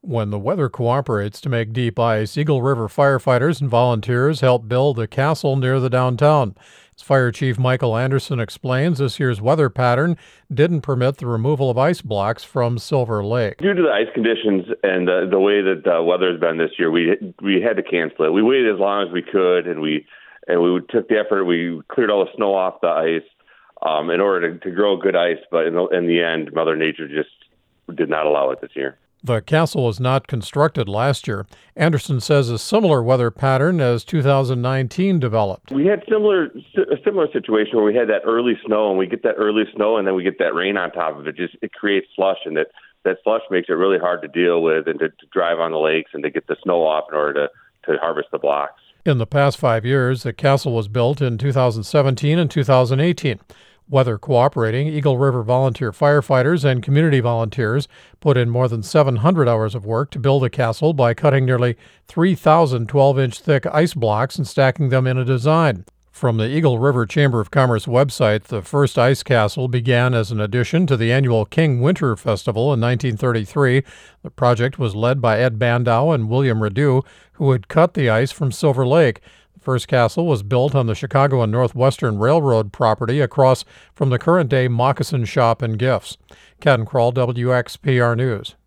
When the weather cooperates to make deep ice, Eagle River firefighters and volunteers help build a castle near the downtown. As Fire Chief Michael Anderson explains, this year's weather pattern didn't permit the removal of ice blocks from Silver Lake. Due to the ice conditions and the way that the weather has been this year, we had to cancel it. We waited as long as we could, and we took the effort. We cleared all the snow off the ice in order to grow good ice, but in the end, Mother Nature just did not allow it this year. The castle was not constructed last year. Anderson says a similar weather pattern as 2019 developed. We had a similar situation where we had that early snow, and we get that early snow, and then we get that rain on top of it. It creates slush, and that slush makes it really hard to deal with and to drive on the lakes and to get the snow off in order to harvest the blocks. In the past 5 years, the castle was built in 2017 and 2018. Weather cooperating, Eagle River volunteer firefighters and community volunteers put in more than 700 hours of work to build a castle by cutting nearly 3,000 12-inch thick ice blocks and stacking them in a design. From the Eagle River Chamber of Commerce website, the first ice castle began as an addition to the annual King Winter Festival in 1933. The project was led by Ed Bandow and William Rideau, who had cut the ice from Silver Lake. First castle was built on the Chicago and Northwestern Railroad property across from the current-day Moccasin Shop and Gifts. Ken Kroll, WXPR News.